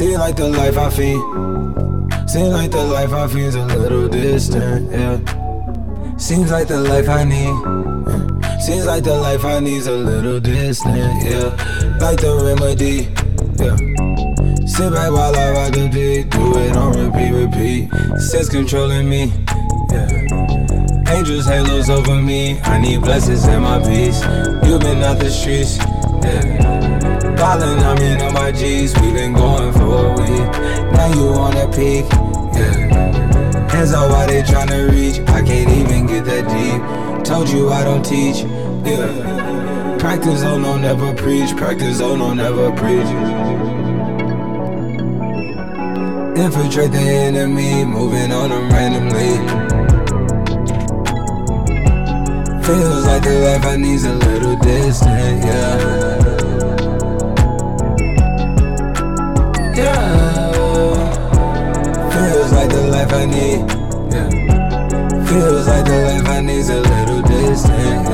Seem like the life I feed. Seems like the life I feel's a little distant, yeah. Seems like the life I need. Seems like the life I need's a little distant, yeah. Like the remedy, yeah. Sit back while I rock the beat, do it on repeat. Sense controlling me, yeah. Angels, halos over me, I need blessings in my peace. You been out the streets, yeah. Ballin', I mean on my G's, we been going for a week. Now you wanna peek, yeah. Hands out while they tryna reach, I can't even get that deep. Told you I don't teach, yeah. Practice, oh no, never preach. Practice, oh no, never preach. Infiltrate the enemy, moving on them randomly. Feels like the life I need's a little distant, yeah. Feels like the life I need, yeah. Feels like the life I need's a little distant,